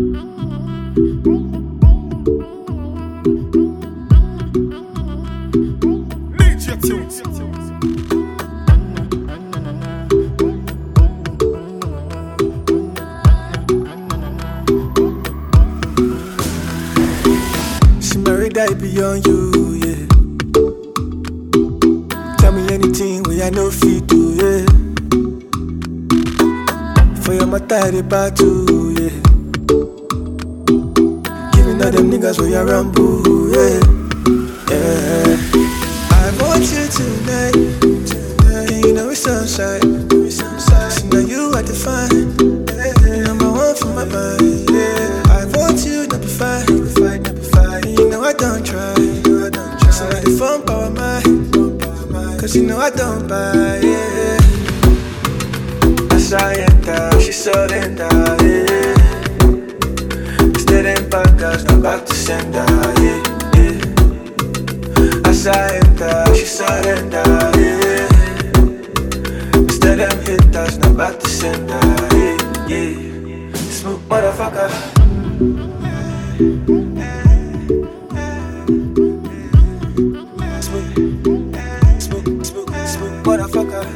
Ninja Tunes. She married I beyond you, yeah. Tell me anything where I know fit do, yeah. For your matter, the battle, yeah. Giving all them niggas where you rumble, yeah. Yeah. I want you tonight, and you know it's sunshine. See now you are defined, number one for my mind, yeah. I want you to be fine, and you know I don't try. So let the phone power mine, cause you know I don't buy, yeah. As I enter, she surrender, yeah. Instead in backers, no back to sender, yeah, yeah. As I enter, she surrender, yeah. Instead them hitters, no back to sender, yeah, yeah. Smooth motherfucker. Smooth motherfucker.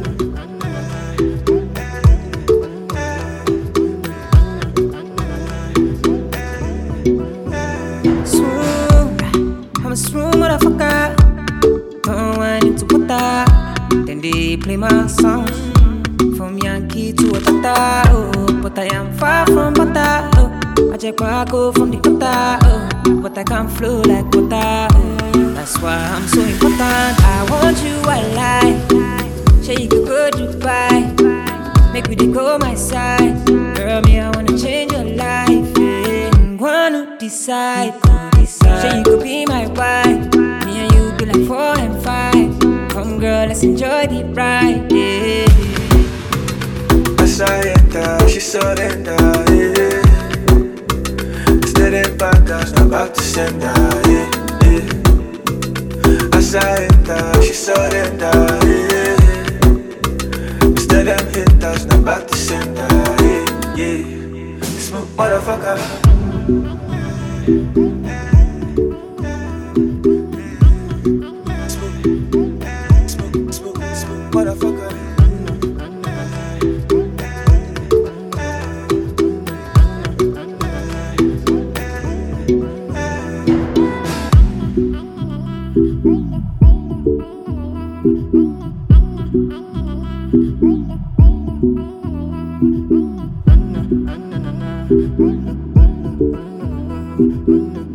I'm a smooth motherfucker. Don't want into water. Then they play my songs from Yankee to Otata. Oh, but I am far from butter. Oh, I just go from the gutter. Oh, but I can't flow like water. Oh, that's why I'm so important. I want you alive. Sure you could go Dubai. Make me go my side. Girl, me I wanna change your life. Yeah. Wanna decide. Sure you could be my wife. Me and you be like 4 and 5. Come girl, let's enjoy the ride, yeah. As I enter, she surrender, yeah. Instead in backers, no back to sender, yeah, yeah. As I enter, she surrender, yeah. Instead them hitters, no back to sender, yeah, yeah. Smooth motherfucker. Motherfucker. Na na na na na.